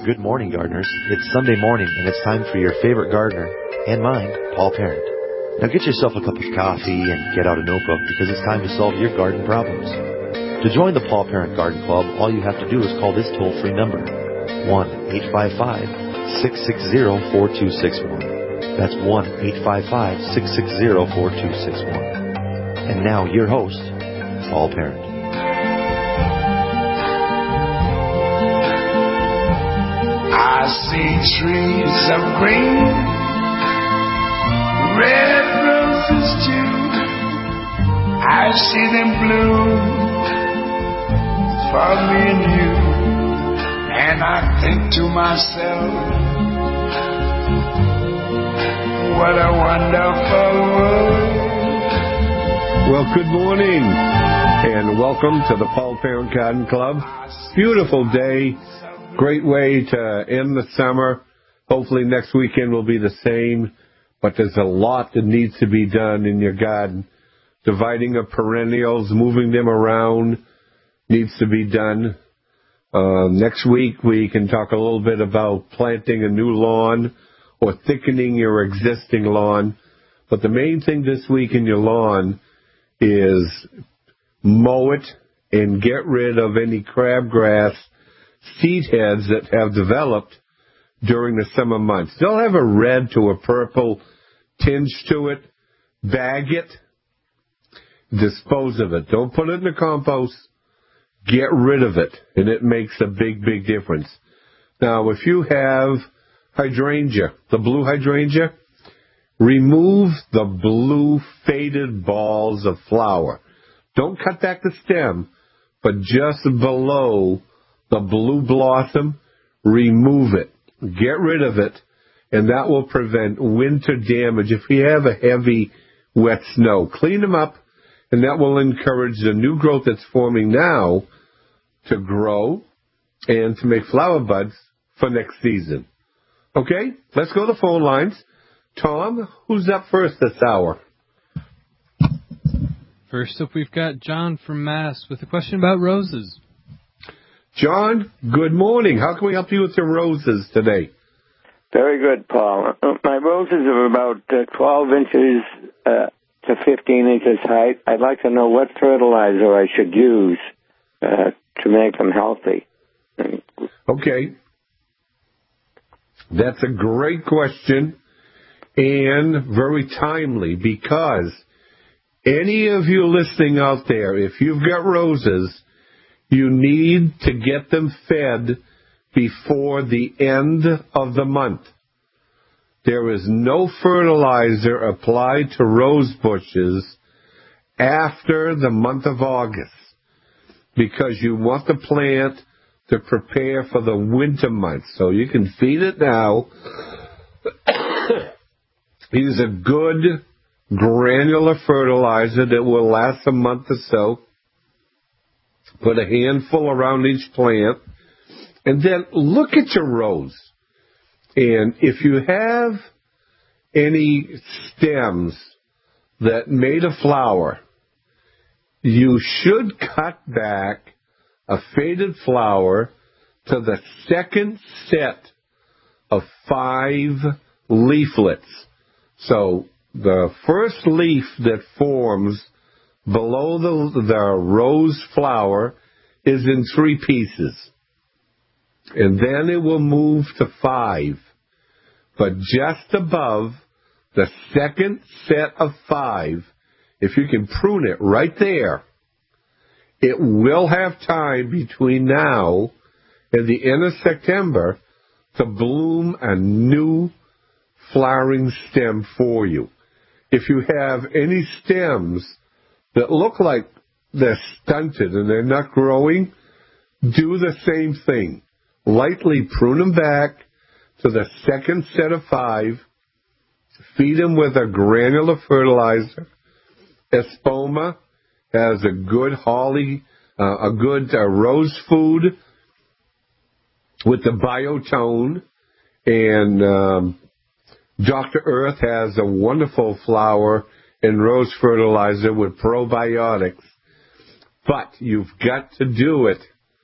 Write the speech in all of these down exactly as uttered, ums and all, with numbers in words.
Good morning, gardeners. It's Sunday morning, and it's time for your favorite gardener, and mine, Paul Parent. Now get yourself a cup of coffee and get out a notebook because it's time to solve your garden problems. To join the Paul Parent Garden Club, all you have to do is call this toll-free number, one eight five five, six six zero, four two six one. That's one eight five five, six six zero, four two six one. And now, your host, Paul Parent. I see trees of green, red roses too. I see them bloom for me and you. And I think to myself, what a wonderful world. Well, good morning, and welcome to the Paul Parent Garden Club. Beautiful day. Great way to end the summer. Hopefully next weekend will be the same, but there's a lot that needs to be done in your garden. Dividing up perennials, moving them around needs to be done. Uh, next week we can talk a little bit about planting a new lawn or thickening your existing lawn. But the main thing this week in your lawn is mow it and get rid of any crabgrass seed heads that have developed during the summer months. They'll have a red to a purple tinge to it. Bag it. Dispose of it. Don't put it in the compost. Get rid of it. And it makes a big, big difference. Now, if you have hydrangea, the blue hydrangea, remove the blue faded balls of flower. Don't cut back the stem, but just below the blue blossom, remove it. Get rid of it, and that will prevent winter damage. If you have a heavy, wet snow, clean them up, and that will encourage the new growth that's forming now to grow and to make flower buds for next season. Okay, let's go to the phone lines. Tom, who's up first this hour? First up, we've got John from Mass with a question about roses. John, good morning. How can we help you with your roses today? Very good, Paul. My roses are about uh, twelve inches uh, to fifteen inches height. I'd like to know what fertilizer I should use uh, to make them healthy. Okay. That's a great question and very timely, because any of you listening out there, if you've got roses, you need to get them fed before the end of the month. There is no fertilizer applied to rose bushes after the month of August, because you want the plant to prepare for the winter months. So you can feed it now. Use a good granular fertilizer that will last a month or so. Put a handful around each plant, and then look at your rose. And if you have any stems that made a flower, you should cut back a faded flower to the second set of five leaflets. So the first leaf that forms below the, the rose flower is in three pieces. And then it will move to five. But just above the second set of five, if you can prune it right there, it will have time between now and the end of September to bloom a new flowering stem for you. If you have any stems that look like they're stunted and they're not growing, do the same thing. Lightly prune them back to the second set of five. Feed them with a granular fertilizer. Espoma has a good holly, uh, a good uh, rose food with the biotone, and um, Doctor Earth has a wonderful flower and rose fertilizer with probiotics. But you've got to do it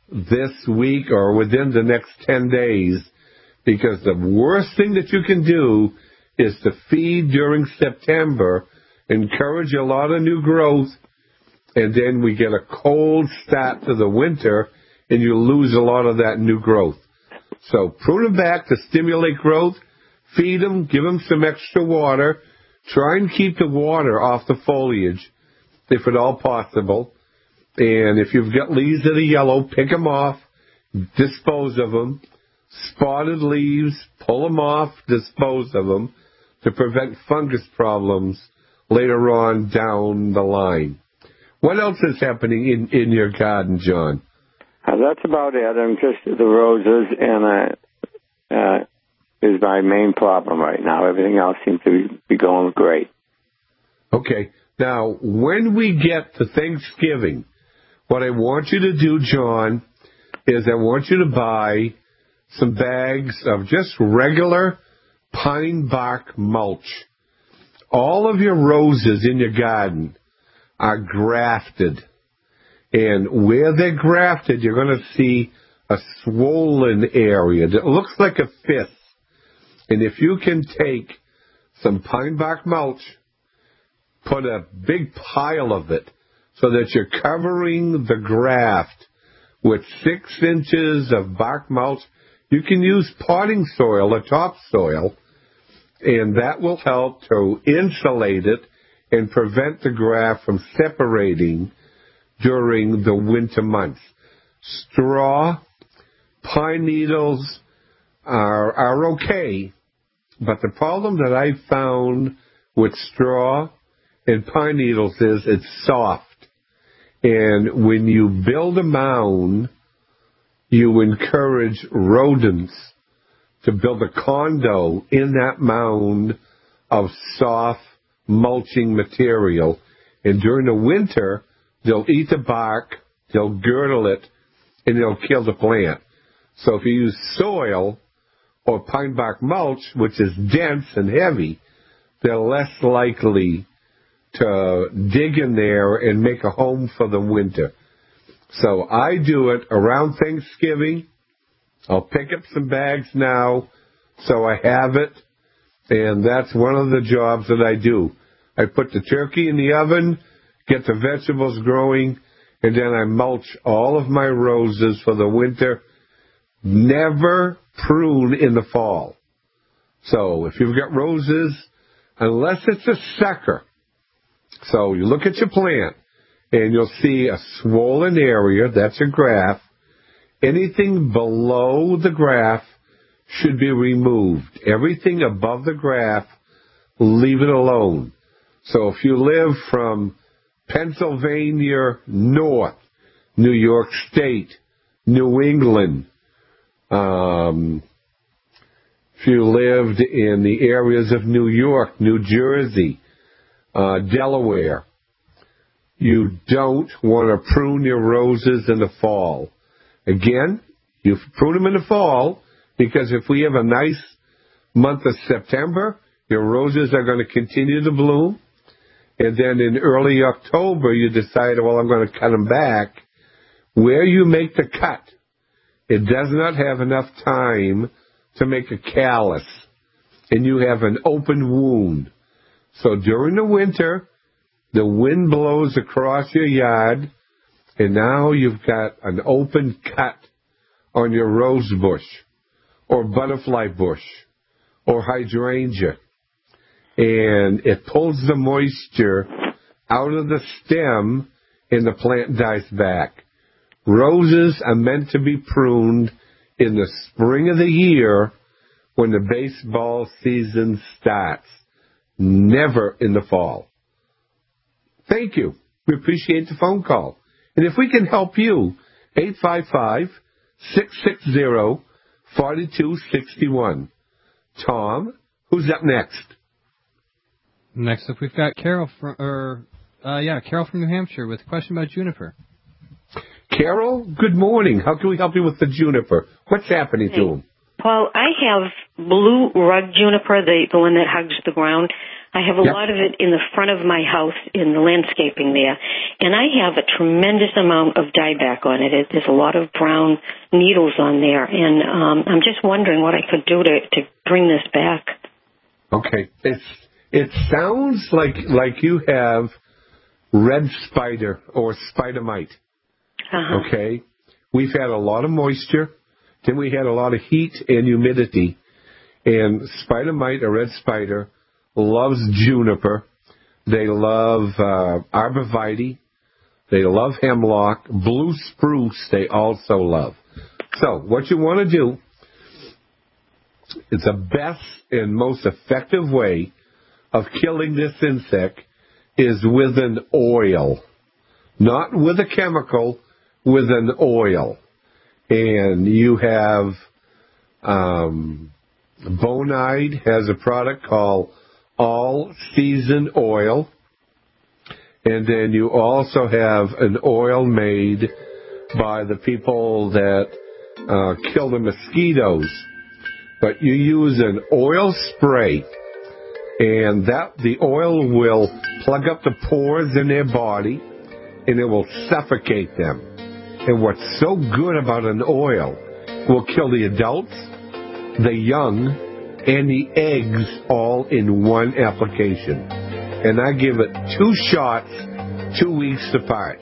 this week or within the next ten days, because the worst thing that you can do is to feed during September, encourage a lot of new growth, and then we get a cold start to the winter, and you lose a lot of that new growth. So prune them back to stimulate growth, feed them, give them some extra water, try and keep the water off the foliage, if at all possible. And if you've got leaves that are yellow, pick them off, dispose of them. Spotted leaves, pull them off, dispose of them to prevent fungus problems later on down the line. What else is happening in, in your garden, John? Uh, that's about it. I'm just the roses, and uh, uh, is my main problem right now. Everything else seems to be going great. Okay. Now, when we get to Thanksgiving, what I want you to do, John, is I want you to buy some bags of just regular pine bark mulch. All of your roses in your garden are grafted. And where they're grafted, you're going to see a swollen area that looks like a fist. And if you can take some pine bark mulch, put a big pile of it so that you're covering the graft with six inches of bark mulch. You can use potting soil or topsoil, and that will help to insulate it and prevent the graft from separating during the winter months. Straw, pine needles are, are okay, but the problem that I found with straw and pine needles is it's soft. And when you build a mound, you encourage rodents to build a condo in that mound of soft mulching material. And during the winter, they'll eat the bark, they'll girdle it, and they'll kill the plant. So if you use soil or pine bark mulch, which is dense and heavy, they're less likely to dig in there and make a home for the winter. So I do it around Thanksgiving. I'll pick up some bags now so I have it, and that's one of the jobs that I do. I put the turkey in the oven, get the vegetables growing, and then I mulch all of my roses for the winter. Never prune in the fall. So if you've got roses, unless it's a sucker, so you look at your plant, and you'll see a swollen area, that's a graft. Anything below the graft should be removed. Everything above the graft, leave it alone. So if you live from Pennsylvania north, New York State, New England, um, if you lived in the areas of New York, New Jersey, uh, Delaware, you don't want to prune your roses in the fall. Again, you prune them in the fall because if we have a nice month of September, your roses are going to continue to bloom. And then in early October, you decide, well, I'm going to cut them back. Where you make the cut, it does not have enough time to make a callus, and you have an open wound. So during the winter, the wind blows across your yard, and now you've got an open cut on your rose bush, or butterfly bush, or hydrangea. And it pulls the moisture out of the stem, and the plant dies back. Roses are meant to be pruned in the spring of the year when the baseball season starts, never in the fall. Thank you. We appreciate the phone call. And if we can help you, eight five five, six six zero, four two six one. Tom, who's up next? Next up, we've got Carol from, or, uh, yeah, Carol from New Hampshire with a question about juniper. Carol, good morning. How can we help you with the juniper? What's happening hey, to him? Paul, I have blue rug juniper, the, the one that hugs the ground. I have a Yep. lot of it in the front of my house in the landscaping there, and I have a tremendous amount of dieback on it. it there's a lot of brown needles on there, and um, I'm just wondering what I could do to, to bring this back. Okay. It's, it sounds like like you have red spider or spider mite. Uh-huh. Okay? We've had a lot of moisture, then we had a lot of heat and humidity, and spider mite or red spider loves juniper. They love uh, arborvitae. They love hemlock. Blue spruce they also love. So what you want to do is the best and most effective way of killing this insect is with an oil. Not with a chemical, with an oil. And you have um, Bonide has a product called All Season Oil. And then you also have an oil made by the people that uh, kill the mosquitoes. But you use an oil spray, and that the oil will plug up the pores in their body, and it will suffocate them. And what's so good about an oil, will kill the adults, the young, and the eggs all in one application. And I give it two shots, two weeks apart.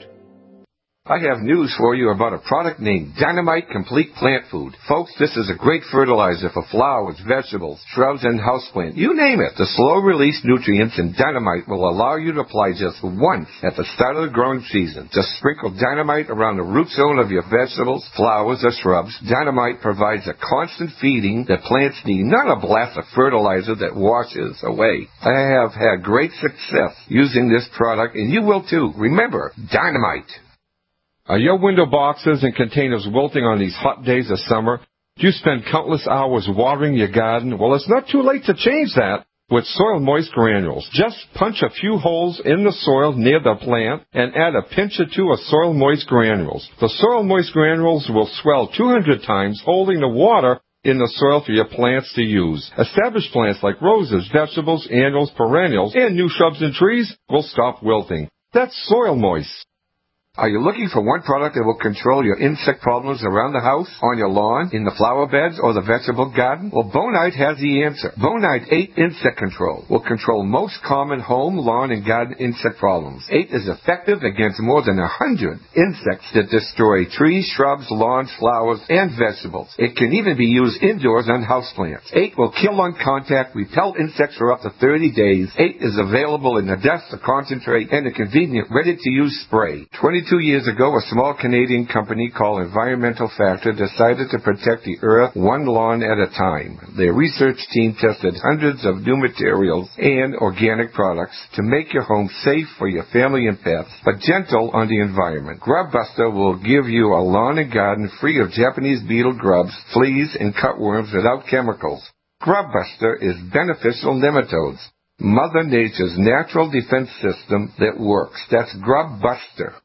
I have news for you about a product named Dynamite Complete Plant Food. Folks, this is a great fertilizer for flowers, vegetables, shrubs, and houseplants. You name it. The slow-release nutrients in Dynamite will allow you to apply just once at the start of the growing season. Just sprinkle Dynamite around the root zone of your vegetables, flowers, or shrubs. Dynamite provides a constant feeding that plants need, not a blast of fertilizer that washes away. I have had great success using this product, and you will too. Remember, Dynamite. Are your window boxes and containers wilting on these hot days of summer? Do you spend countless hours watering your garden? Well, it's not too late to change that with Soil Moist Granules. Just punch a few holes in the soil near the plant and add a pinch or two of Soil Moist Granules. The Soil Moist Granules will swell two hundred times, holding the water in the soil for your plants to use. Established plants like roses, vegetables, annuals, perennials, and new shrubs and trees will stop wilting. That's Soil Moist. Are you looking for one product that will control your insect problems around the house, on your lawn, in the flower beds, or the vegetable garden? Well, Bonide has the answer. Bonide eight Insect Control will control most common home, lawn, and garden insect problems. eight is effective against more than one hundred insects that destroy trees, shrubs, lawns, flowers, and vegetables. It can even be used indoors on houseplants. eight will kill on contact, repel insects for up to thirty days. eight is available in a dust, a concentrate, and a convenient, ready-to-use spray. twenty-two years ago, a small Canadian company called Environmental Factor decided to protect the earth one lawn at a time. Their research team tested hundreds of new materials and organic products to make your home safe for your family and pets, but gentle on the environment. GrubBuster will give you a lawn and garden free of Japanese beetle grubs, fleas, and cutworms without chemicals. GrubBuster is beneficial nematodes, Mother Nature's natural defense system that works. That's GrubBuster.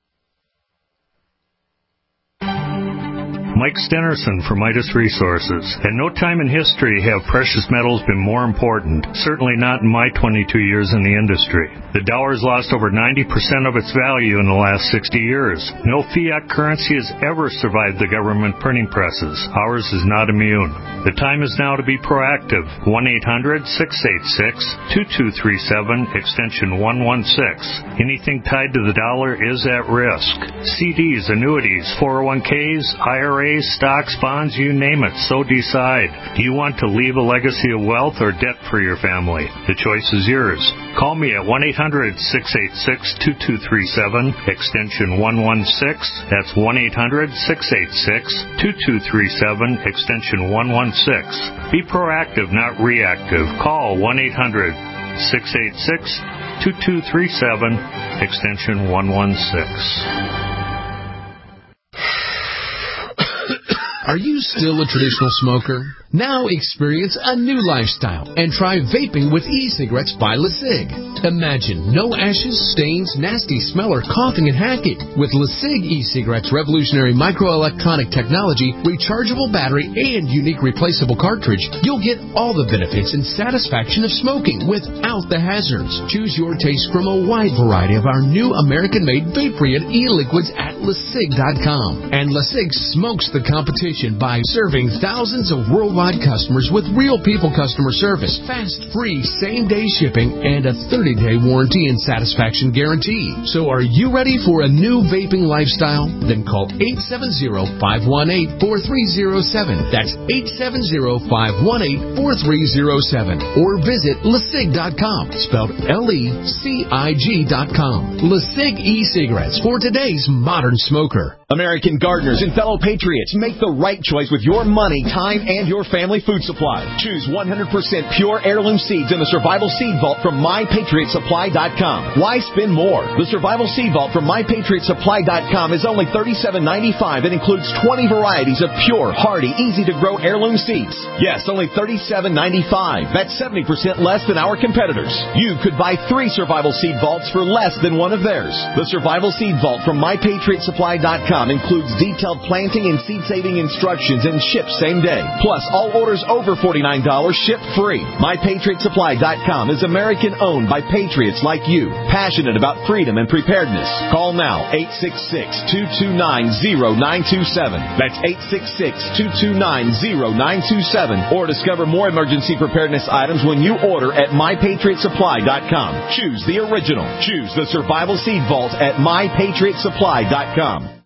Mike Stenerson for Midas Resources. At no time in history have precious metals been more important, certainly not in my twenty-two years in the industry. The dollar has lost over ninety percent of its value in the last sixty years. No fiat currency has ever survived the government printing presses. Ours is not immune. The time is now to be proactive. one eight hundred six eight six two two three seven, extension one one six. Anything tied to the dollar is at risk. C Ds, annuities, four oh one Ks, I R As, stocks, bonds, you name it, so decide. Do you want to leave a legacy of wealth or debt for your family? The choice is yours. Call me at one eight hundred six eight six two two three seven, extension one one six. That's one eight hundred six eight six two two three seven, extension one one six. Be proactive, not reactive. Call one eight hundred six eight six two two three seven, extension one one six. Are you still a traditional smoker? Now experience a new lifestyle and try vaping with e-cigarettes by LeSig. Imagine no ashes, stains, nasty smell, or coughing and hacking. With LeSig e-cigarettes' revolutionary microelectronic technology, rechargeable battery, and unique replaceable cartridge, you'll get all the benefits and satisfaction of smoking without the hazards. Choose your taste from a wide variety of our new American-made vape-free e-liquids at LeSig dot com. And LeSig smokes the competition by serving thousands of worldwide customers with real people customer service, fast, free, same-day shipping, and a thirty-day warranty and satisfaction guarantee. So are you ready for a new vaping lifestyle? Then call eight seven zero, five one eight, four three zero seven. That's eight seven zero, five one eight, four three zero seven. Or visit LeSig dot com, spelled L E C I G dot com. LeSig e-cigarettes for today's modern smoker. American gardeners and fellow patriots, make the right choice with your money, time, and your family food supply. Choose one hundred percent pure heirloom seeds in the Survival Seed Vault from my patriot supply dot com. Why spend more? The Survival Seed Vault from my patriot supply dot com is only thirty-seven ninety-five and includes twenty varieties of pure, hardy, easy-to-grow heirloom seeds. Yes, only thirty-seven ninety-five. That's seventy percent less than our competitors. You could buy three Survival Seed Vaults for less than one of theirs. The Survival Seed Vault from my patriot supply dot com includes detailed planting and seed-saving instructions and ships same day. Plus, all orders over forty-nine dollars ship free. my patriot supply dot com is American-owned by patriots like you, passionate about freedom and preparedness. Call now, eight six six, two two nine, zero nine two seven. That's eight six six, two two nine, zero nine two seven. Or discover more emergency preparedness items when you order at my patriot supply dot com. Choose the original. Choose the Survival Seed Vault at my patriot supply dot com.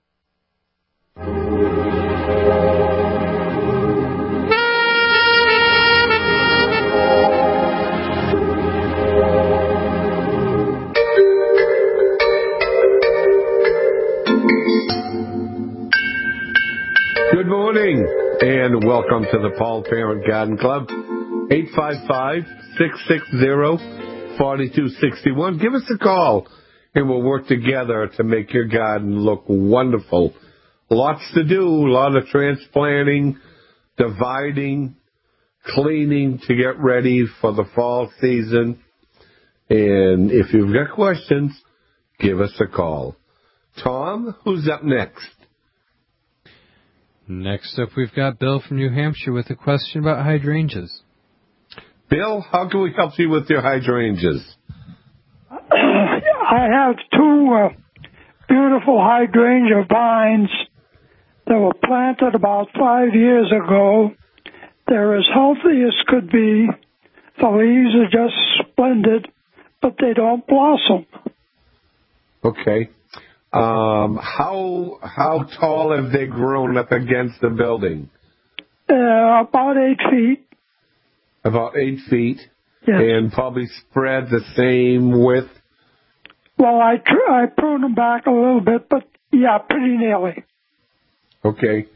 Good morning, and welcome to the Paul Parent Garden Club. eight five five, six six zero, four two six one. Give us a call, and we'll work together to make your garden look wonderful. Lots to do, a lot of transplanting, dividing, cleaning to get ready for the fall season. And if you've got questions, give us a call. Tom, who's up next? Next up, we've got Bill from New Hampshire with a question about hydrangeas. Bill, how can we help you with your hydrangeas? I have two uh, beautiful hydrangea vines that were planted about five years ago. They're as healthy as could be. The leaves are just splendid, but they don't blossom. Okay. Um, how how tall have they grown up against the building? Uh, about eight feet. About eight feet? Yes. And probably spread the same width? Well, I, tr- I prune them back a little bit, but yeah, pretty nearly. Okay.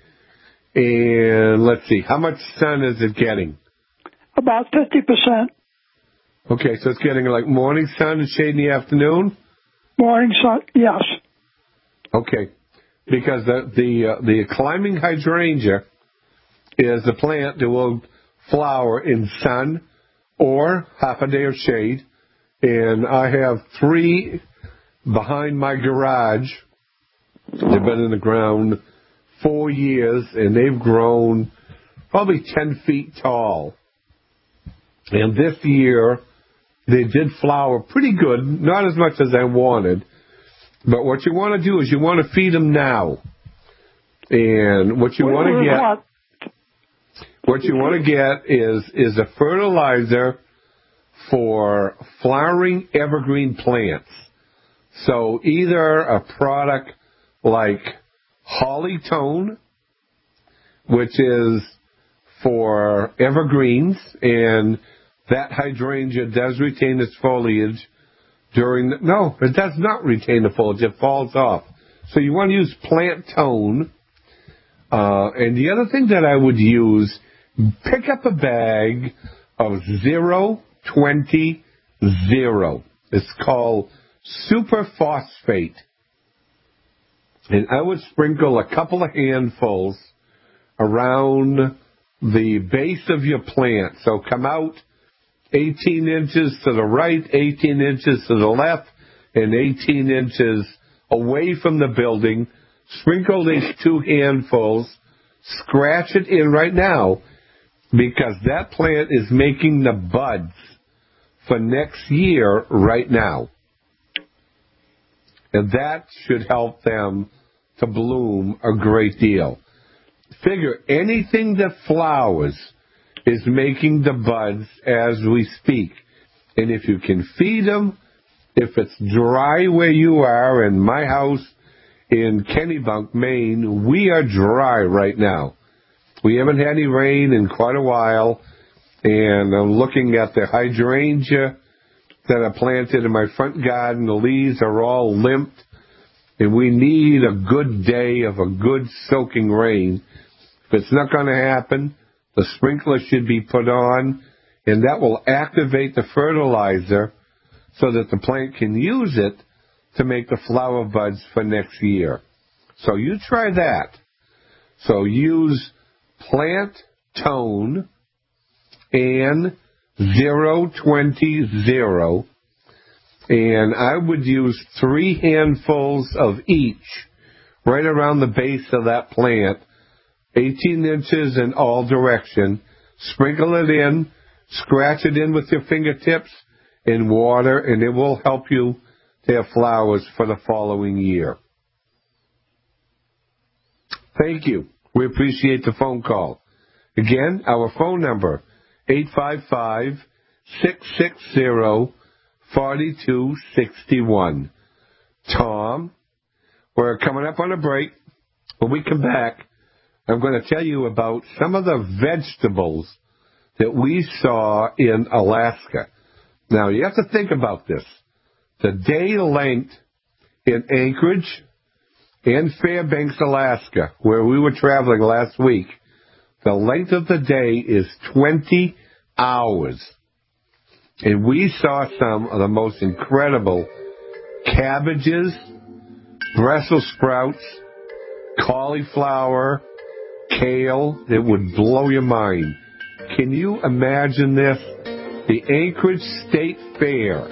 And let's see, how much sun is it getting? About fifty percent. Okay, so it's getting like morning sun and shade in the afternoon? Morning sun, yes. Okay, because the the, uh, the climbing hydrangea is a plant that will flower in sun or half a day of shade. And I have three behind my garage. They've been in the ground four years, and they've grown probably ten feet tall. And this year, they did flower pretty good, not as much as I wanted. But what you want to do is you want to feed them now. And what you want to get, what you want to get is, is a fertilizer for flowering evergreen plants. So either a product like Holly Tone, which is for evergreens, and that hydrangea does retain its foliage during the, no, it does not retain the foliage. It falls off. So you want to use Plant Tone. Uh, and the other thing that I would use, pick up a bag of zero twenty zero. It's called Super Phosphate. And I would sprinkle a couple of handfuls around the base of your plant. So come out eighteen inches to the right, eighteen inches to the left, and eighteen inches away from the building. Sprinkle these two handfuls. Scratch it in right now, because that plant is making the buds for next year right now. And that should help them to bloom a great deal. Figure anything that flowers is making the buds as we speak. And if you can feed them, if it's dry where you are, in my house in Kennebunk, Maine, we are dry right now. We haven't had any rain in quite a while, and I'm looking at the hydrangea that I planted in my front garden. The leaves are all limped, and we need a good day of a good soaking rain. If it's not going to happen, the sprinkler should be put on, and that will activate the fertilizer so that the plant can use it to make the flower buds for next year. So you try that. So use Plant Tone and zero twenty zero, and I would use three handfuls of each right around the base of that plant, eighteen inches in all direction. Sprinkle it in, scratch it in with your fingertips, and water, and it will help you to have flowers for the following year. Thank you. We appreciate the phone call. Again, our phone number, eight five five, six six zero, four two six one. Tom, we're coming up on a break. When we come back, I'm going to tell you about some of the vegetables that we saw in Alaska. Now, you have to think about this. The day length in Anchorage and Fairbanks, Alaska, where we were traveling last week, the length of the day is twenty hours. And we saw some of the most incredible cabbages, Brussels sprouts, cauliflower, kale. It would blow your mind. Can you imagine this? The Anchorage State Fair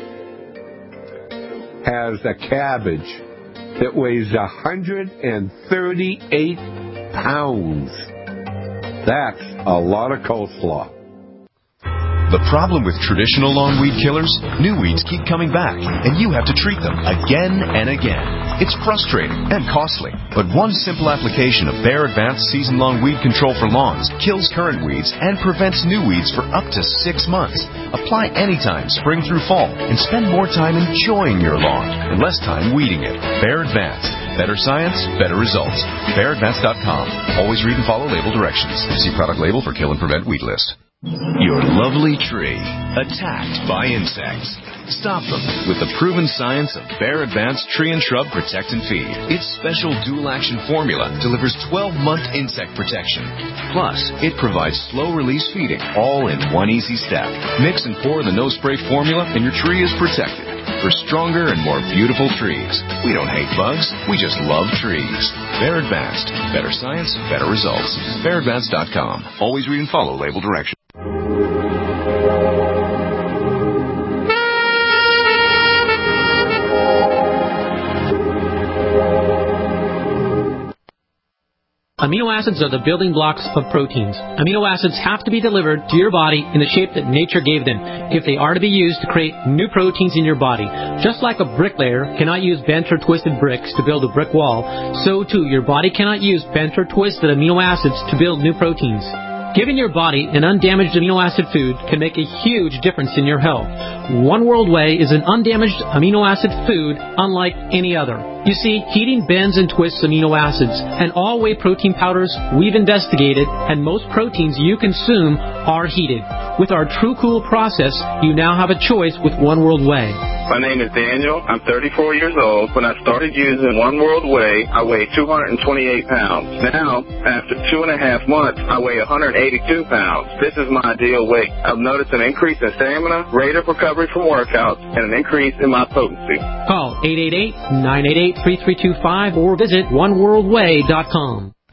has a cabbage that weighs one hundred thirty-eight pounds. That's a lot of coleslaw. The problem with traditional longweed killers, new weeds keep coming back, and you have to treat them again and again. It's frustrating and costly, but one simple application of Bayer Advanced Season-Long Weed Control for Lawns kills current weeds and prevents new weeds for up to six months. Apply anytime, spring through fall, and spend more time enjoying your lawn and less time weeding it. Bayer Advanced. Better science, better results. Bayer Advanced dot com. Always read and follow label directions. See product label for kill and prevent weed list. Your lovely tree, attacked by insects. Stop them with the proven science of Bayer Advanced Tree and Shrub Protect and Feed. Its special dual-action formula delivers twelve-month insect protection. Plus, it provides slow-release feeding, all in one easy step. Mix and pour the no-spray formula, and your tree is protected. For stronger and more beautiful trees. We don't hate bugs, we just love trees. Bayer Advanced. Better science, better results. Bayer Advanced dot com. Always read and follow label directions. Amino acids are the building blocks of proteins. Amino acids have to be delivered to your body in the shape that nature gave them if they are to be used to create new proteins in your body. Just like a bricklayer cannot use bent or twisted bricks to build a brick wall, so too your body cannot use bent or twisted amino acids to build new proteins. Giving your body an undamaged amino acid food can make a huge difference in your health. One World Whey is an undamaged amino acid food unlike any other. You see, heating bends and twists amino acids, and all whey protein powders we've investigated, and most proteins you consume are heated. With our True Cool process, you now have a choice with One World Whey. My name is Daniel. I'm thirty-four years old. When I started using One World Whey, I weighed two hundred twenty-eight pounds. Now, after two and a half months, I weigh one hundred eighty-two pounds. This is my ideal weight. I've noticed an increase in stamina, rate of recovery from workouts, and an increase in my potency. Call eight eight eight, nine eight eight, three three two five or visit one world whey dot com.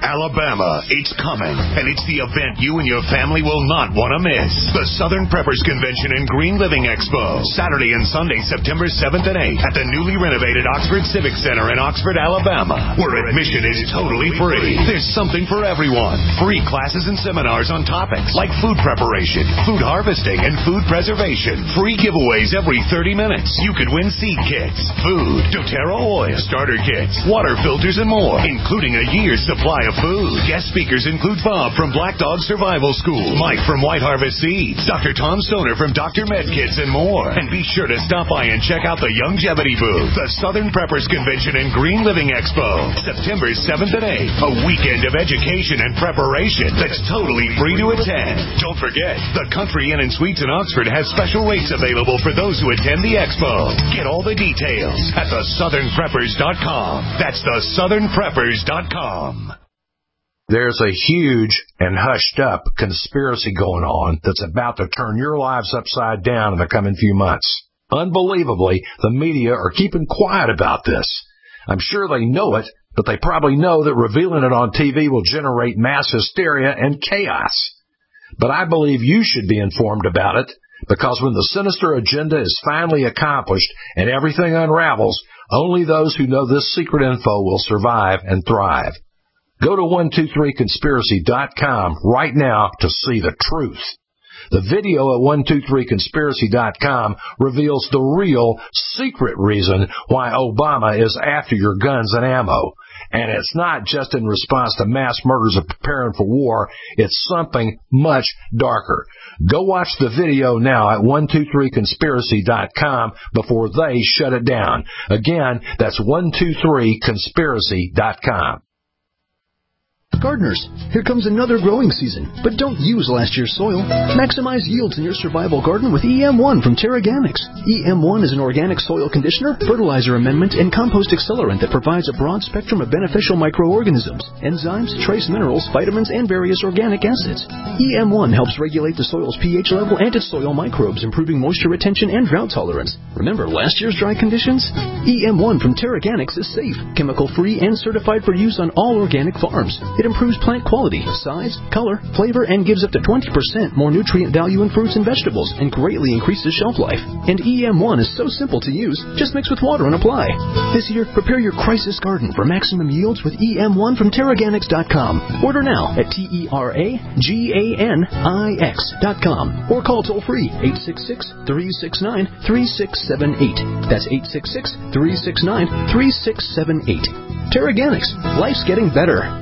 Alabama. It's coming, and it's the event you and your family will not want to miss. The Southern Preppers Convention and Green Living Expo, Saturday and Sunday, September seventh and eighth, at the newly renovated Oxford Civic Center in Oxford, Alabama, where admission is totally free. There's something for everyone. Free classes and seminars on topics like food preparation, food harvesting, and food preservation. Free giveaways every thirty minutes. You could win seed kits, food, doTERRA oil, starter kits, water filters, and more, including a year's supply of food. Guest speakers include Bob from Black Dog Survival School, Mike from White Harvest Seeds, Doctor Tom Stoner from Doctor Med Kits, and more. And be sure to stop by and check out the Longevity booth. The Southern Preppers Convention and Green Living Expo, September seventh and eighth. A weekend of education and preparation that's totally free to attend. Don't forget, the Country Inn and Suites in Oxford has special rates available for those who attend the expo. Get all the details at the southern preppers dot com. That's the southern preppers dot com. There's a huge and hushed-up conspiracy going on that's about to turn your lives upside down in the coming few months. Unbelievably, the media are keeping quiet about this. I'm sure they know it, but they probably know that revealing it on T V will generate mass hysteria and chaos. But I believe you should be informed about it, because when the sinister agenda is finally accomplished and everything unravels, only those who know this secret info will survive and thrive. Go to one two three conspiracy dot com right now to see the truth. The video at one two three conspiracy dot com reveals the real, secret reason why Obama is after your guns and ammo. And it's not just in response to mass murders of preparing for war. It's something much darker. Go watch the video now at one two three conspiracy dot com before they shut it down. Again, that's one two three conspiracy dot com. Gardeners, here comes another growing season, but don't use last year's soil. Maximize yields in your survival garden with E M one from TerraGanix. E M one is an organic soil conditioner, fertilizer amendment, and compost accelerant that provides a broad spectrum of beneficial microorganisms, enzymes, trace minerals, vitamins, and various organic acids. E M one helps regulate the soil's pH level and its soil microbes, improving moisture retention and drought tolerance. Remember last year's dry conditions? E M one from TerraGanix is safe, chemical-free, and certified for use on all organic farms. It improves plant quality, size, color, flavor, and gives up to twenty percent more nutrient value in fruits and vegetables, and greatly increases shelf life. And E M one is so simple to use, just mix with water and apply. This year, prepare your crisis garden for maximum yields with E M one from TerraGanix dot com. Order now at T E R A G A N I X dot com or call toll-free eight six six, three six nine, three six seven eight. That's eight six six, three six nine, three six seven eight. TerraGanix. Life's getting better.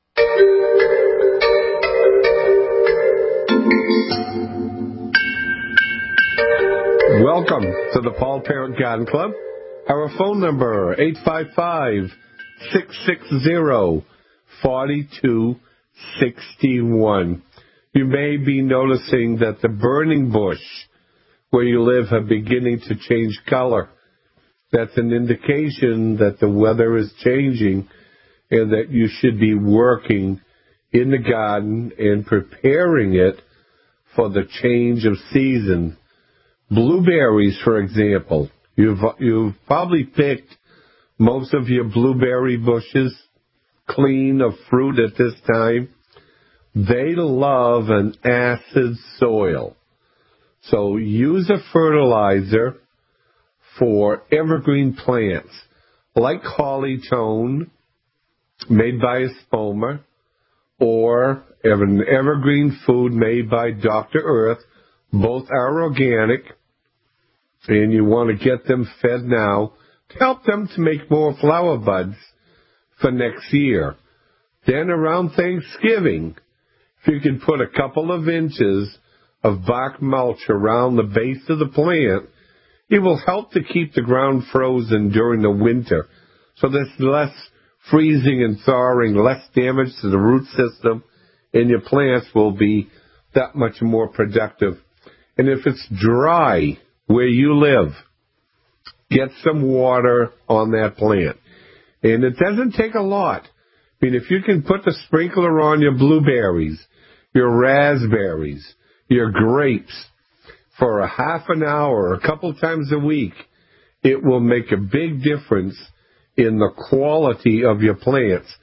Welcome to the Paul Parent Garden Club. Our phone number, eight five five, six six zero, four two six one. You may be noticing that the burning bush where you live are beginning to change color. That's an indication that the weather is changing and that you should be working in the garden and preparing it for the change of season. Blueberries, for example. You've, you've probably picked most of your blueberry bushes clean of fruit at this time. They love an acid soil. So use a fertilizer for evergreen plants like Holly Tone, made by Espoma, or an evergreen food made by Doctor Earth. Both are organic, and you want to get them fed now to help them to make more flower buds for next year. Then around Thanksgiving, if you can put a couple of inches of bark mulch around the base of the plant, it will help to keep the ground frozen during the winter. So there's less freezing and thawing, less damage to the root system, and your plants will be that much more productive. And if it's dry where you live, get some water on that plant. And it doesn't take a lot. I mean, if you can put the sprinkler on your blueberries, your raspberries, your grapes for a half an hour, a couple times a week, it will make a big difference in the quality of your plants.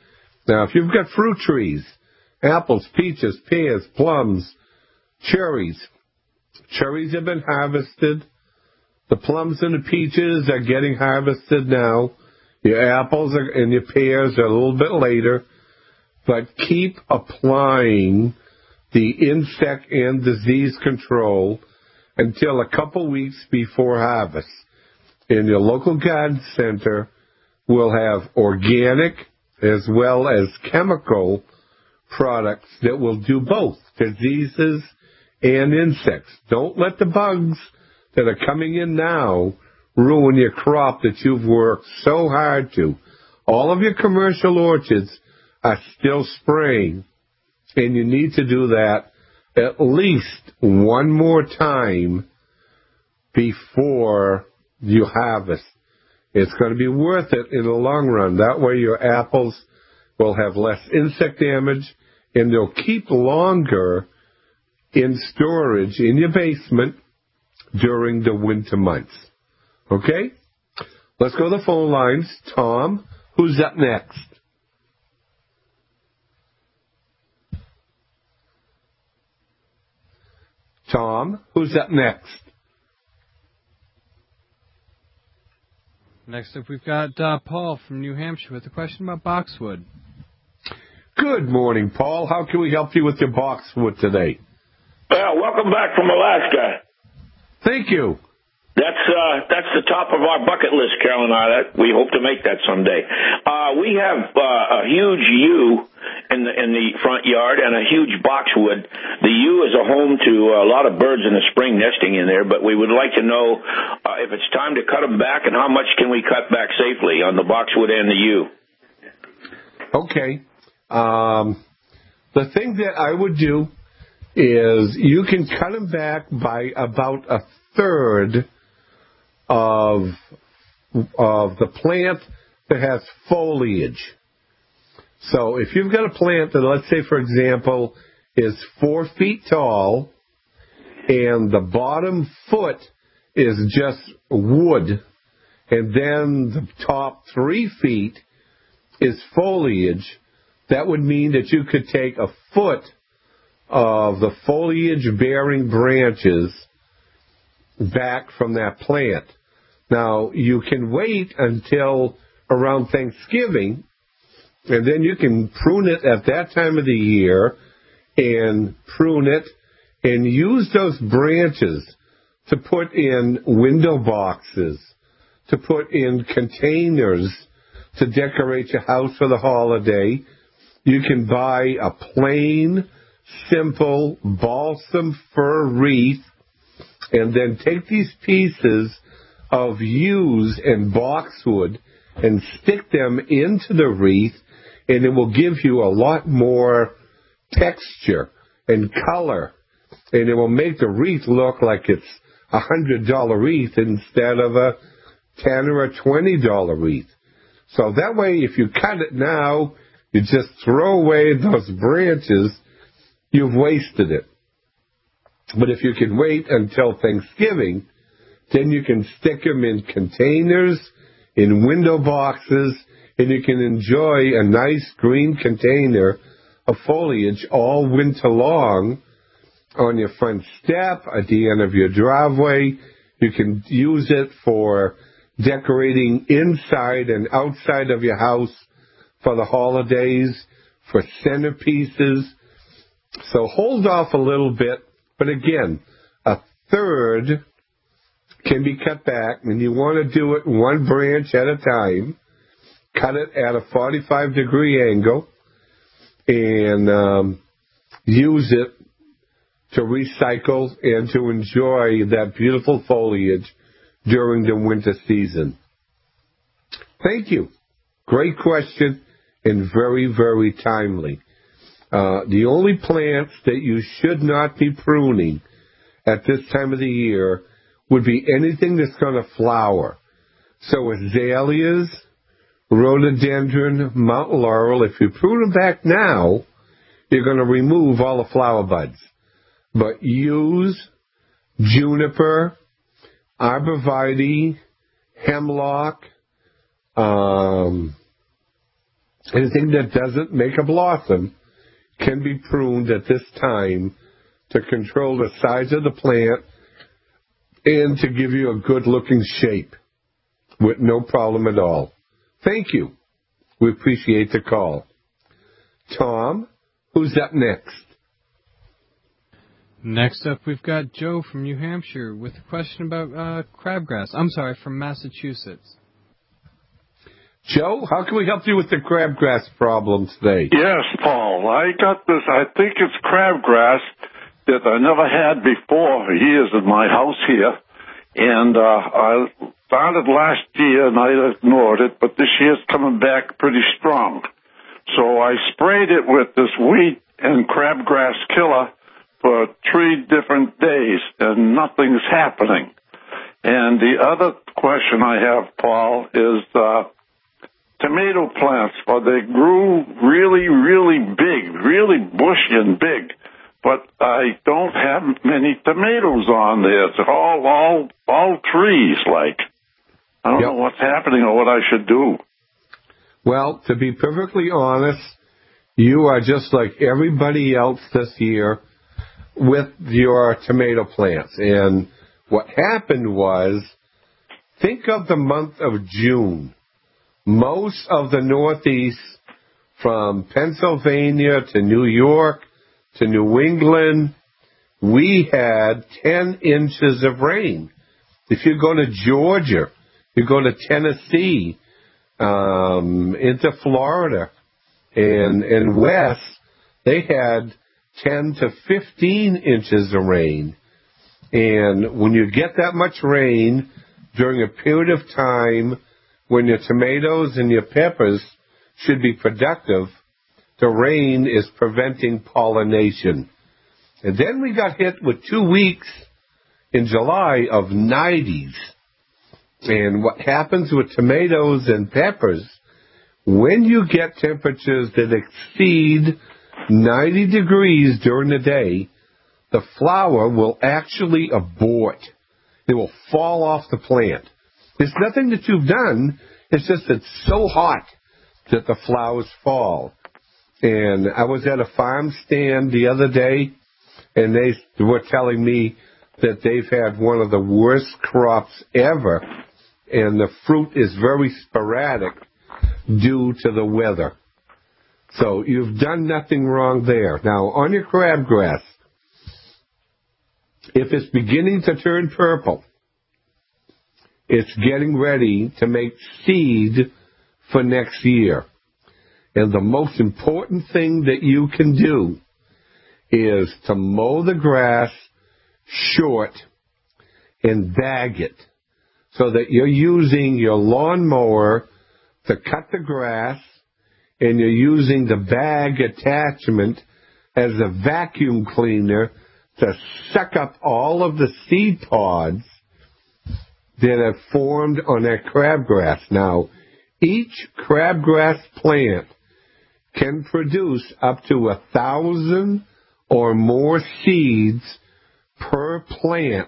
Now, if you've got fruit trees, apples, peaches, pears, plums, cherries, cherries have been harvested. The plums and the peaches are getting harvested now. Your apples are, and your pears are a little bit later. But keep applying the insect and disease control until a couple weeks before harvest. And your local garden center will have organic as well as chemical products that will do both diseases and insects. Don't let the bugs that are coming in now ruin your crop that you've worked so hard to. All of your commercial orchards are still spraying, and you need to do that at least one more time before you harvest. It's going to be worth it in the long run. That way your apples will have less insect damage, and they'll keep longer in storage in your basement during the winter months. Okay? Let's go to the phone lines. Tom, who's up next? Tom, who's up next? Next up, we've got uh, Paul from New Hampshire with a question about boxwood. Good morning, Paul. How can we help you with your boxwood today? Well, welcome back from Alaska. Thank you. That's uh, that's the top of our bucket list, Carol and I. That we hope to make that someday. Uh, we have uh, a huge yew in the in the front yard and a huge boxwood. The yew is a home to a lot of birds in the spring nesting in there. But we would like to know uh, if it's time to cut them back and how much can we cut back safely on the boxwood and the yew. Okay. Um, the thing that I would do is you can cut them back by about a third of of the plant that has foliage. So if you've got a plant that, let's say, for example, is four feet tall and the bottom foot is just wood, and then the top three feet is foliage, that would mean that you could take a foot of the foliage-bearing branches back from that plant. Now, you can wait until around Thanksgiving, and then you can prune it at that time of the year and prune it and use those branches to put in window boxes, to put in containers to decorate your house for the holiday. You can buy a plain, simple balsam fir wreath and then take these pieces of yews and boxwood and stick them into the wreath, and it will give you a lot more texture and color, and it will make the wreath look like it's a hundred dollar wreath instead of a ten or a twenty dollar wreath. So that way, if you cut it now, you just throw away those branches, you've wasted it. But if you can wait until Thanksgiving, then you can stick them in containers, in window boxes, and you can enjoy a nice green container of foliage all winter long on your front step, at the end of your driveway. You can use it for decorating inside and outside of your house for the holidays, for centerpieces. So hold off a little bit, but again, a third can be cut back, and you want to do it one branch at a time. Cut it at a forty-five degree angle and um, use it to recycle and to enjoy that beautiful foliage during the winter season. Thank you. Great question and very, very timely. Uh, the only plants that you should not be pruning at this time of the year would be anything that's going to flower. So azaleas, rhododendron, mountain laurel, if you prune them back now, you're going to remove all the flower buds. But yews, juniper, arborvitae, hemlock, um, Anything that doesn't make a blossom can be pruned at this time to control the size of the plant and to give you a good-looking shape with no problem at all. Thank you. We appreciate the call. Tom, who's up next? Next up, we've got Joe from New Hampshire with a question about uh, crabgrass. I'm sorry, from Massachusetts. Joe, how can we help you with the crabgrass problem today? Yes, Paul. I got this, I think it's crabgrass that I never had before for years in my house here. And uh, I started last year and I ignored it, but this year's coming back pretty strong. So I sprayed it with this weed and crabgrass killer for three different days, and nothing's happening. And the other question I have, Paul, is uh, tomato plants. Well, they grew really, really big, really bushy and big, but I don't have many tomatoes on there. It's all, all, all trees, like. I don't yep. know what's happening or what I should do. Well, to be perfectly honest, you are just like everybody else this year with your tomato plants. And what happened was, think of the month of June. Most of the Northeast, from Pennsylvania to New York to New England, we had ten inches of rain. If you go to Georgia, you go to Tennessee, um, into Florida and, and west, they had ten to fifteen inches of rain. And when you get that much rain during a period of time when your tomatoes and your peppers should be productive, the rain is preventing pollination. And then we got hit with two weeks in July of nineties. And what happens with tomatoes and peppers, when you get temperatures that exceed ninety degrees during the day, the flower will actually abort. It will fall off the plant. There's nothing that you've done. It's just it's so hot that the flowers fall. And I was at a farm stand the other day, and they were telling me that they've had one of the worst crops ever, and the fruit is very sporadic due to the weather. So you've done nothing wrong there. Now, on your crabgrass, if it's beginning to turn purple, it's getting ready to make seed for next year. And the most important thing that you can do is to mow the grass short and bag it so that you're using your lawnmower to cut the grass, and you're using the bag attachment as a vacuum cleaner to suck up all of the seed pods that have formed on that crabgrass. Now, each crabgrass plant can produce up to a thousand or more seeds per plant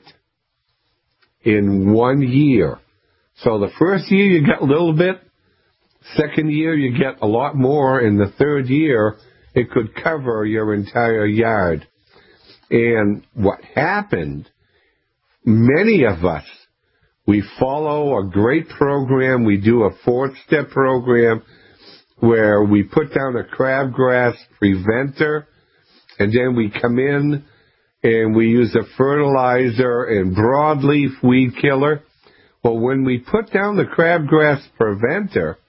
in one year. So the first year you get a little bit, second year you get a lot more, and the third year it could cover your entire yard. And what happened, many of us, we follow a great program. We do a fourth-step program where we put down a crabgrass preventer, and then we come in and we use a fertilizer and broadleaf weed killer. Well, when we put down the crabgrass preventer,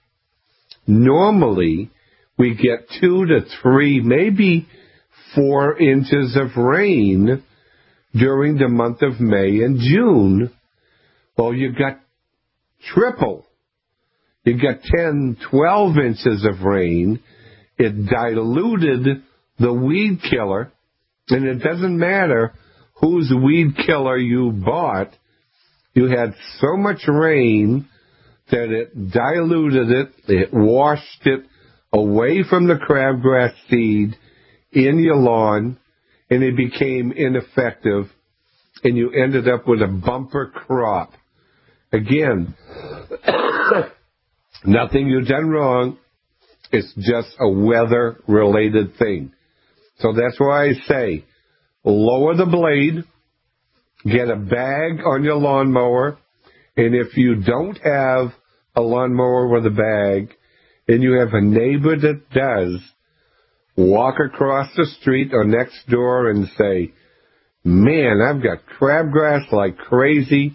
normally we get two to three, maybe four inches of rain during the month of May and June. Well, you got triple. You got ten, twelve inches of rain. It diluted the weed killer, and it doesn't matter whose weed killer you bought. You had so much rain that it diluted it, it washed it away from the crabgrass seed in your lawn, and it became ineffective, and you ended up with a bumper crop. Again, nothing you've done wrong. It's just a weather-related thing. So that's why I say, lower the blade, get a bag on your lawnmower, and if you don't have a lawnmower with a bag, and you have a neighbor that does, walk across the street or next door and say, man, I've got crabgrass like crazy.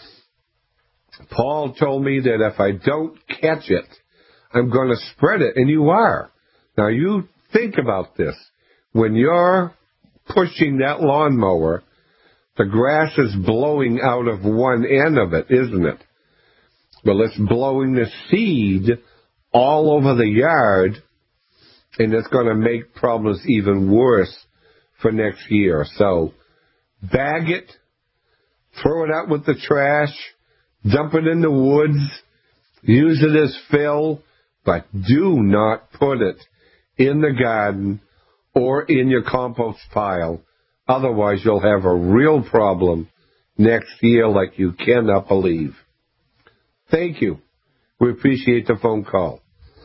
Paul told me that if I don't catch it, I'm going to spread it, and you are. Now, you think about this. When you're pushing that lawnmower, the grass is blowing out of one end of it, isn't it? Well, it's blowing the seed all over the yard, and it's going to make problems even worse for next year. So, bag it, throw it out with the trash, dump it in the woods, use it as fill, but do not put it in the garden or in your compost pile. Otherwise, you'll have a real problem next year like you cannot believe. Thank you. We appreciate the phone call.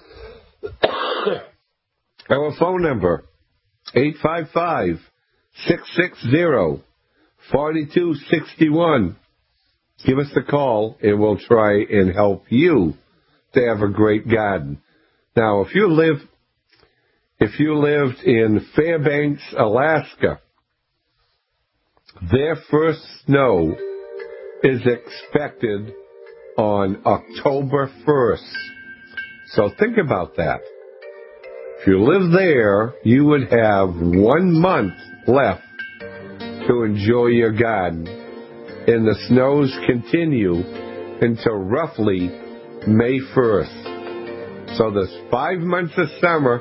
Our phone number, eight five five, six six zero, four two six one. Give us a call, and we'll try and help you to have a great garden. Now, if you live, if you lived in Fairbanks, Alaska, their first snow is expected on October first. So think about that. If you live there, you would have one month left to enjoy your garden, and the snows continue until roughly May first. So there's five months of summer,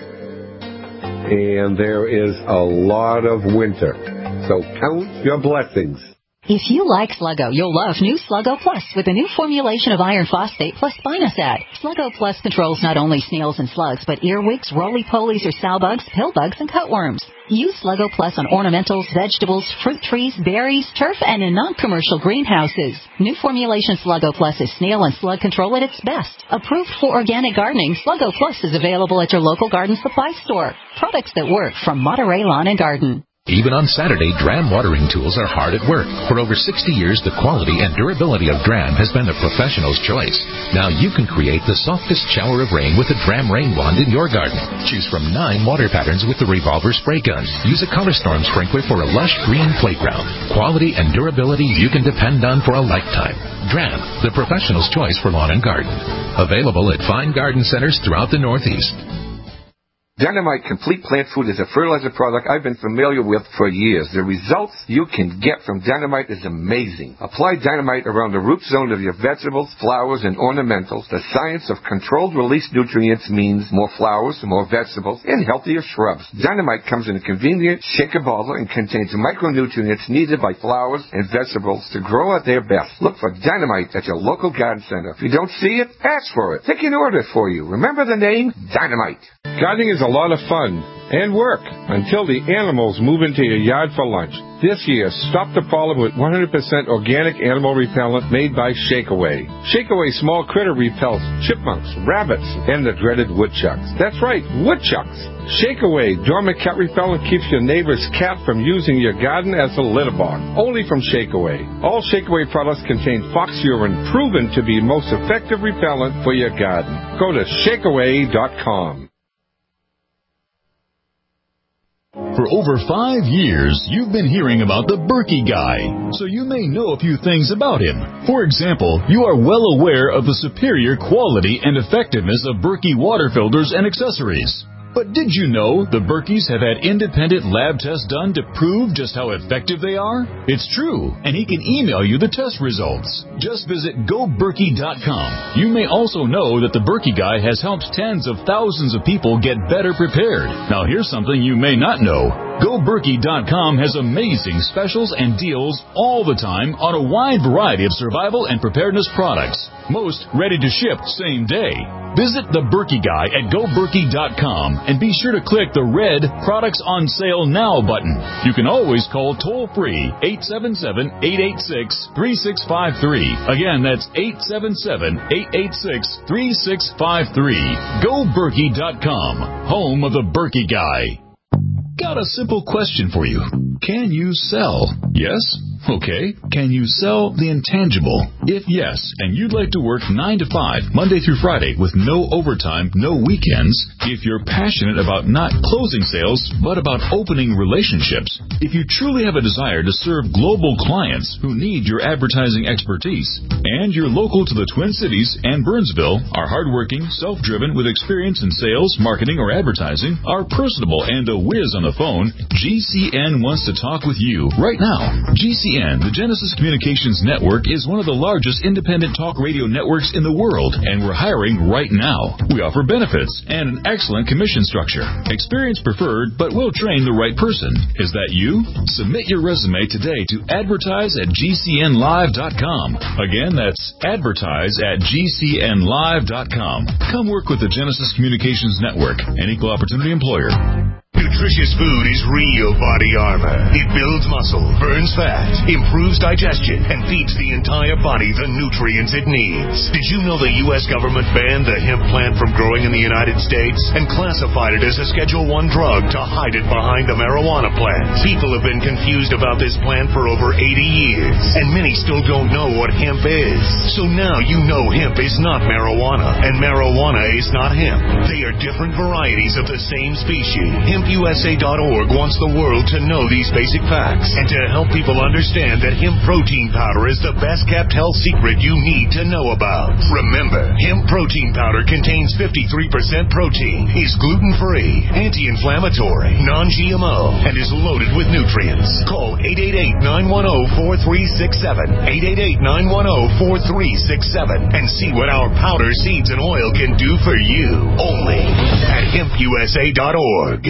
and there is a lot of winter. So count your blessings. If you like Sluggo, you'll love new Sluggo Plus with a new formulation of iron phosphate plus spinosad. Sluggo Plus controls not only snails and slugs, but earwigs, roly-polies or sow bugs, pill bugs, and cutworms. Use Sluggo Plus on ornamentals, vegetables, fruit trees, berries, turf, and in non-commercial greenhouses. New formulation Sluggo Plus is snail and slug control at its best. Approved for organic gardening, Sluggo Plus is available at your local garden supply store. Products that work from Monterey Lawn and Garden. Even on Saturday, Dram watering tools are hard at work. For over sixty years, the quality and durability of Dram has been the professional's choice. Now you can create the softest shower of rain with a Dram rain wand in your garden. Choose from nine water patterns with the revolver spray gun. Use a ColorStorm sprinkler for a lush green playground. Quality and durability you can depend on for a lifetime. Dram, the professional's choice for lawn and garden. Available at fine garden centers throughout the Northeast. Dynamite Complete Plant Food is a fertilizer product I've been familiar with for years. The results you can get from Dynamite is amazing. Apply Dynamite around the root zone of your vegetables, flowers, and ornamentals. The science of controlled release nutrients means more flowers, more vegetables, and healthier shrubs. Dynamite comes in a convenient shaker bottle and contains micronutrients needed by flowers and vegetables to grow at their best. Look for Dynamite at your local garden center. If you don't see it, ask for it. They can order it for you. Remember the name? Dynamite. Gardening is a lot of fun and work until the animals move into your yard for lunch. This year, stop the problem with one hundred percent organic animal repellent made by Shakeaway. Shakeaway small critter repels chipmunks, rabbits, and the dreaded woodchucks. That's right, woodchucks. Shakeaway dormant cat repellent keeps your neighbor's cat from using your garden as a litter box. Only from Shakeaway. All Shakeaway products contain fox urine, proven to be most effective repellent for your garden. Go to shakeaway dot com. For over five years, you've been hearing about the Berkey Guy, so you may know a few things about him. For example, you are well aware of the superior quality and effectiveness of Berkey water filters and accessories. But did you know the Berkeys have had independent lab tests done to prove just how effective they are? It's true, and he can email you the test results. Just visit go berkey dot com. You may also know that the Berkey Guy has helped tens of thousands of people get better prepared. Now here's something you may not know. Go Berkey dot com has amazing specials and deals all the time on a wide variety of survival and preparedness products. Most ready to ship same day. Visit the Berkey Guy at Go Berkey dot com and be sure to click the red Products on Sale Now button. You can always call toll-free eight seven seven, eight eight six, three six five three. Again, that's eight seven seven, eight eight six, three six five three. Go Berkey dot com, home of the Berkey Guy. Got a simple question for you. Can you sell? Yes? Okay. Can you sell the intangible? If yes, and you'd like to work nine to five, Monday through Friday, with no overtime, no weekends, if you're passionate about not closing sales, but about opening relationships, if you truly have a desire to serve global clients who need your advertising expertise, and you're local to the Twin Cities and Burnsville, are hardworking, self-driven, with experience in sales, marketing, or advertising, are personable, and a whiz on the phone, G C N wants to talk with you right now. G C N, the Genesis Communications Network, is one of the largest independent talk radio networks in the world, and we're hiring right now. We offer benefits and an excellent commission structure. Experience preferred, but we'll train the right person. Is that you? Submit your resume today to advertise at G C N live dot com. Again, that's advertise at G C N live dot com. Come work with the Genesis Communications Network, an equal opportunity employer. Nutritious food is real body armor. It builds muscle, burns fat, improves digestion, and feeds the entire body the nutrients it needs. Did you know the U S government banned the hemp plant from growing in the United States and classified it as a Schedule one drug to hide it behind the marijuana plant? People have been confused about this plant for over eighty years, and many still don't know what hemp is. So now you know hemp is not marijuana, and marijuana is not hemp. They are different varieties of the same species. Hemp U S A dot org wants the world to know these basic facts and to help people understand that hemp protein powder is the best kept health secret you need to know about. Remember, hemp protein powder contains fifty-three percent protein, is gluten-free, anti-inflammatory, non-G M O, and is loaded with nutrients. Call eight eight eight, nine one zero, four three six seven, eight eight eight, nine one zero, four three six seven, and see what our powder, seeds, and oil can do for you. Only at hemp U S A dot org.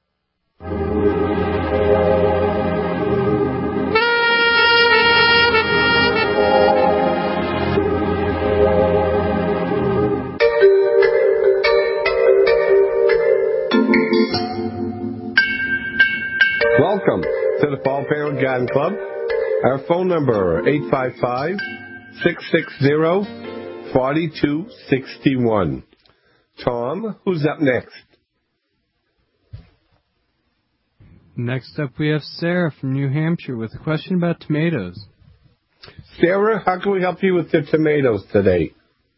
Welcome to the Paul Parent Garden Club. Our phone number, eight five five, six six zero, four two six one. Tom, who's up next? Next up, we have Sarah from New Hampshire with a question about tomatoes. Sarah, how can we help you with the tomatoes today?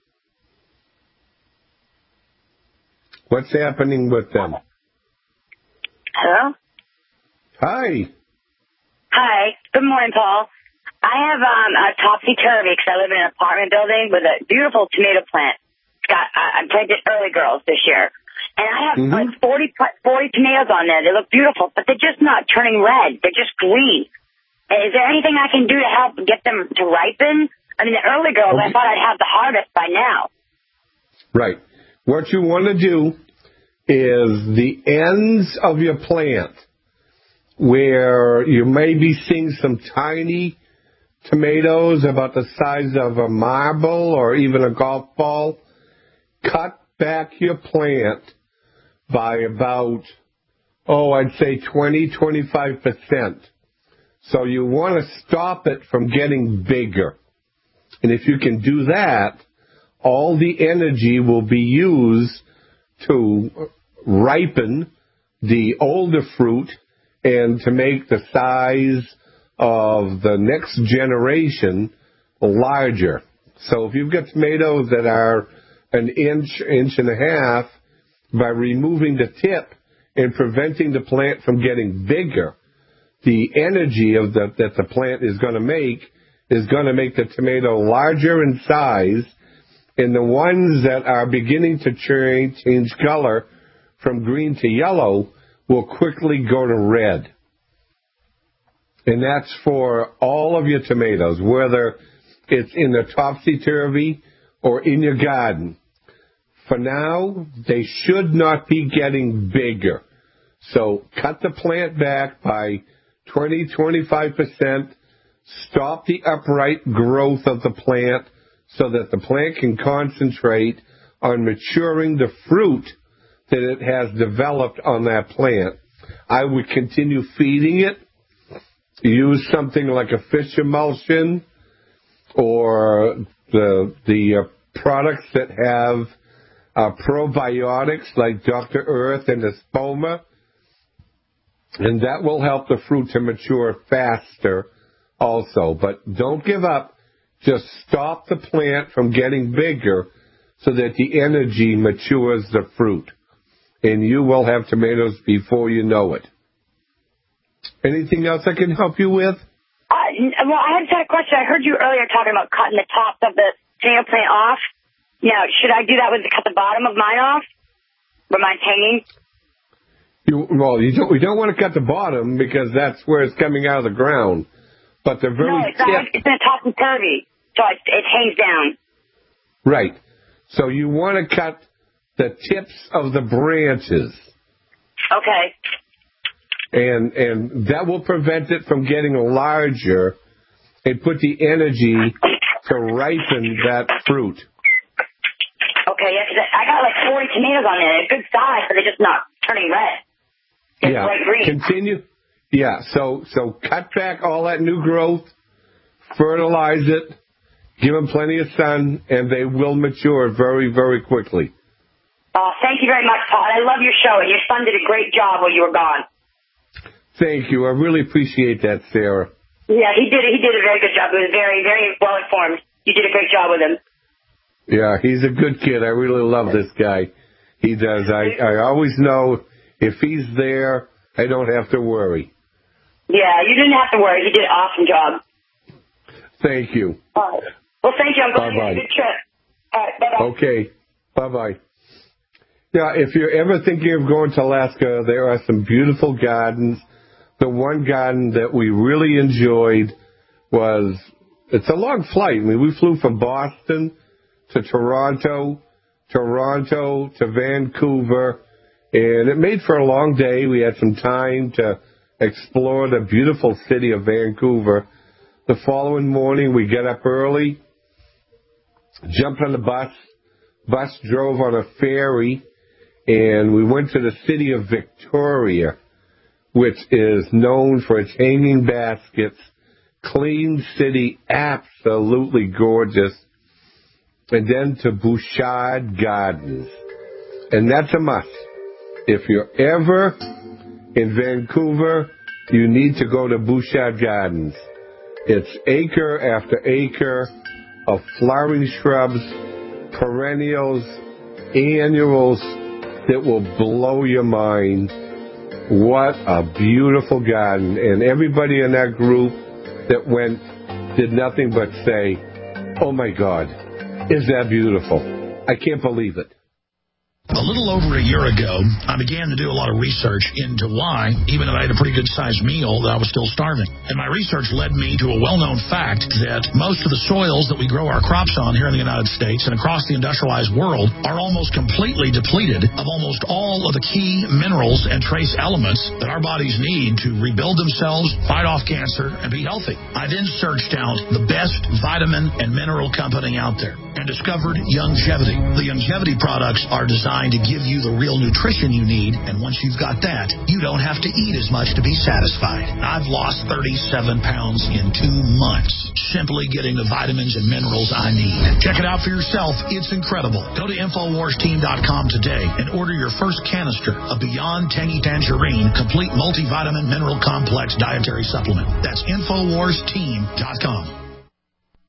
What's happening with them? Hello? Hi. Hi. Good morning, Paul. I have um, a topsy-turvy because I live in an apartment building with a beautiful tomato plant. It's got, I, I planted early girls this year. And I have mm-hmm. like forty, forty tomatoes on there. They look beautiful, but they're just not turning red. They're just green. Is there anything I can do to help get them to ripen? I mean, the early girls, okay. I thought I'd have the harvest by now. Right. What you want to do is the ends of your plant where you may be seeing some tiny tomatoes about the size of a marble or even a golf ball, cut back your plant by about, oh, I'd say twenty, twenty-five percent. So you want to stop it from getting bigger. And if you can do that, all the energy will be used to ripen the older fruit and to make the size of the next generation larger. So if you've got tomatoes that are an inch, inch and a half, by removing the tip and preventing the plant from getting bigger, the energy of the, that the plant is going to make is going to make the tomato larger in size, and the ones that are beginning to change, change color from green to yellow will quickly go to red. And that's for all of your tomatoes, whether it's in the topsy-turvy or in your garden. For now, they should not be getting bigger. So cut the plant back by twenty, twenty-five percent. Stop the upright growth of the plant so that the plant can concentrate on maturing the fruit that it has developed on that plant. I would continue feeding it. Use something like a fish emulsion or the the uh, products that have uh, probiotics like Doctor Earth and Espoma, and that will help the fruit to mature faster also. But don't give up. Just stop the plant from getting bigger so that the energy matures the fruit, and you will have tomatoes before you know it. Anything else I can help you with? Uh, well, I just had a question. I heard you earlier talking about cutting the tops of the tomato plant off. Now, should I do that with cut the bottom of mine off? Where mine's hanging? You, well, you don't, we don't want to cut the bottom because that's where it's coming out of the ground. But the very no, it's, not, it's in a topsy-turvy, so it, it hangs down. Right. So you want to cut the tips of the branches. Okay. And and that will prevent it from getting larger and put the energy to ripen that fruit. Okay, yeah, 'cause I got like forty tomatoes on there. They're good size, but they're just not turning red. They're Yeah, bright green. continue. Yeah, so so cut back all that new growth, fertilize it, give them plenty of sun, and they will mature very, very quickly. Oh, thank you very much, Paul. I love your show, and your son did a great job while you were gone. Thank you. I really appreciate that, Sarah. Yeah, he did. He did a very good job. He was very, very well informed. You did a great job with him. Yeah, he's a good kid. I really love this guy. He does. I, I always know if he's there, I don't have to worry. Yeah, you didn't have to worry. He did an awesome job. Thank you. All right. Well, thank you. I'm glad you had a Bye-bye. good trip. All right, bye-bye. Okay. Bye-bye. Yeah, if you're ever thinking of going to Alaska, there are some beautiful gardens. The one garden that we really enjoyed was, it's a long flight. I mean, we flew from Boston to Toronto, Toronto to Vancouver, and it made for a long day. We had some time to explore the beautiful city of Vancouver. The following morning, we got up early, jumped on the bus. Bus drove on a ferry, and we went to the city of Victoria, which is known for its hanging baskets, clean city, absolutely gorgeous, and then to Bouchard Gardens. And that's a must. If you're ever in Vancouver, you need to go to Bouchard Gardens. It's acre after acre of flowering shrubs, perennials, annuals that will blow your mind. What a beautiful garden. And everybody in that group that went did nothing but say, oh my God, is that beautiful? I can't believe it. A little over a year ago, I began to do a lot of research into why, even though I had a pretty good-sized meal, that I was still starving. And my research led me to a well-known fact that most of the soils that we grow our crops on here in the United States and across the industrialized world are almost completely depleted of almost all of the key minerals and trace elements that our bodies need to rebuild themselves, fight off cancer, and be healthy. I then searched out the best vitamin and mineral company out there and discovered Youngevity. The Youngevity products are designed to give you the real nutrition you need, and once you've got that, you don't have to eat as much to be satisfied. I've lost thirty-seven pounds in two months, simply getting the vitamins and minerals I need. Check it out for yourself. It's incredible. Go to Infowars Team dot com today and order your first canister of Beyond Tangy Tangerine Complete Multivitamin Mineral Complex Dietary Supplement. That's Infowars Team dot com.